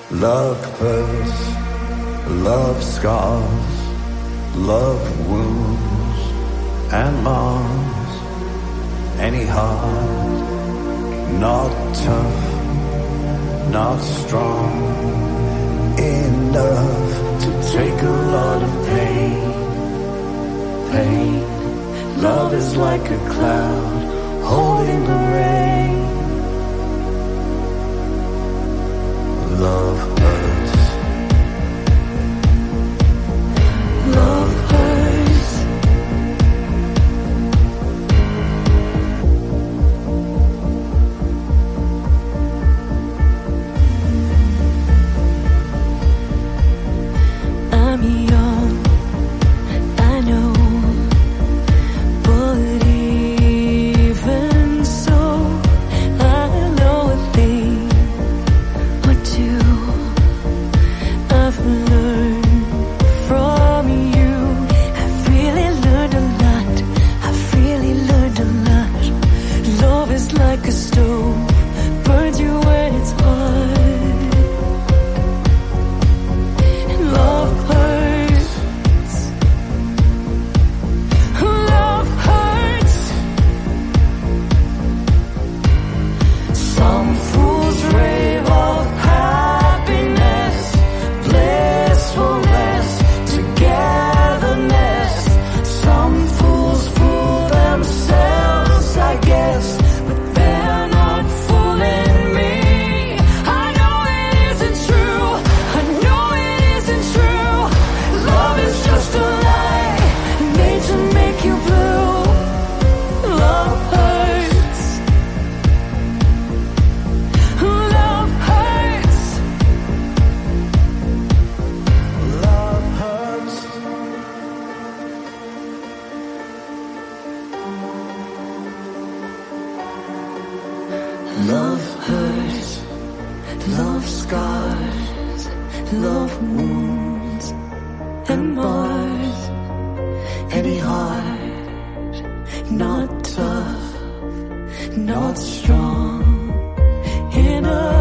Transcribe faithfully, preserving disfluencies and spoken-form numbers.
Love hurts, love scars, love wounds and mars. Any heart not tough, not strong enough to take a lot of pain. Pain. Love is like a cloud holding the rain. Love hurts. Love hurts. I'm young, I know, but even so, I know a thing or two. I've learned from you. I've really learned a lot. I've really learned a lot. Love is like a stove, burns you when it's hot. And love hurts. Love hurts. Some fools rave of happiness, blissfulness, togetherness. Some fools fool themselves, I guess, but they're not fooling me. I know it isn't true. I know it isn't true. Love is just a lie made to make you blue. Love hurts. Love hurts. Love hurts. Love hurts. Love scars. Love wounds and mars. Any heart not tough, not strong enough